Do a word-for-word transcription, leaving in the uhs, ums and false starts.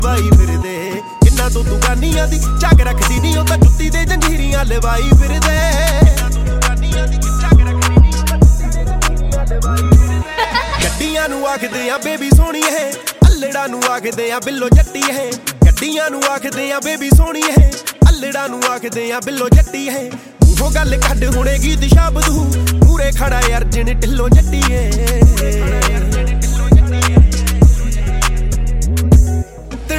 ਲਵਾਈ ਫਿਰਦੇ ਕਿੰਨਾ ਤੋਂ ਤੂੰ ਗਾਨੀਆਂ ਦੀ ਝਾਕ ਰੱਖਦੀ ਨਹੀਂ ਉਹ ਤਾਂ ਜੁੱਤੀ ਦੇ ਜੰਜੀਰੀਆਂ ਲਵਾਈ ਫਿਰਦੇ ਗੱਡੀਆਂ ਨੂੰ ਆਖਦੇ ਆ ਬੇਬੀ ਸੋਹਣੀਏ ਅੱਲੜਾ ਨੂੰ ਆਖਦੇ ਆ ਬਿੱਲੋ ਜੱਟੀਏ ਗੱਡੀਆਂ ਨੂੰ ਆਖਦੇ ਆ ਬੇਬੀ ਸੋਹਣੀਏ ਅੱਲੜਾ ਨੂੰ ਆਖਦੇ ਆ ਬਿੱਲੋ ਜੱਟੀਏ ਮੂੰਹੋਂ ਗੱਲ ਕੱਢ ਹੁਣੇ ਗੀਤ ਸ਼ਬਦ ਹੂੰ ਮੂਰੇ ਖੜਾ ਅਰਜਨ ਢਿੱਲੋਂ ਜੱਟੀਏ